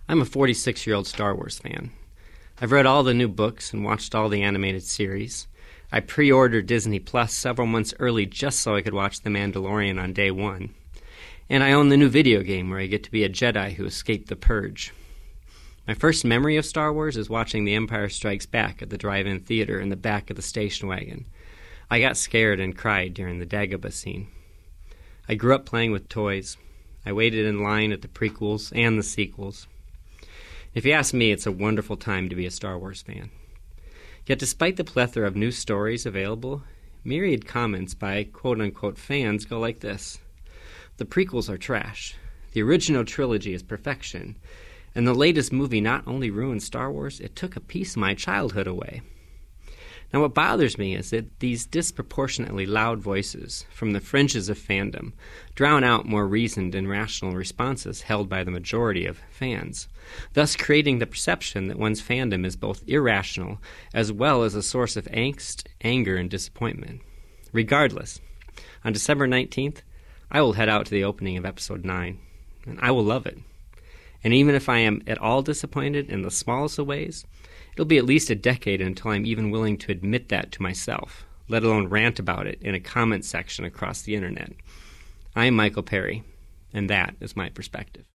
I'm a 46-year-old Star Wars fan. I've read all the new books and watched all the animated series. I pre-ordered Disney Plus several months early just so I could watch The Mandalorian on day one. And I own the new video game where I get to be a Jedi who escaped the Purge. My first memory of Star Wars is watching The Empire Strikes Back at the drive-in theater in the back of the station wagon. I got scared and cried during the Dagobah scene. I grew up playing with toys. I waited in line at the prequels and the sequels. If you ask me, it's a wonderful time to be a Star Wars fan. Yet despite the plethora of new stories available, myriad comments by quote-unquote fans go like this. The prequels are trash. The original trilogy is perfection. And the latest movie not only ruined Star Wars, it took a piece of my childhood away. Now what bothers me is that these disproportionately loud voices from the fringes of fandom drown out more reasoned and rational responses held by the majority of fans, thus creating the perception that one's fandom is both irrational as well as a source of angst, anger, and disappointment. Regardless, on December 19th, I will head out to the opening of Episode 9, and I will love it. And even if I am at all disappointed in the smallest of ways, it'll be at least a decade until I'm even willing to admit that to myself, let alone rant about it in a comment section across the internet. I am Michael Perry, and that is my perspective.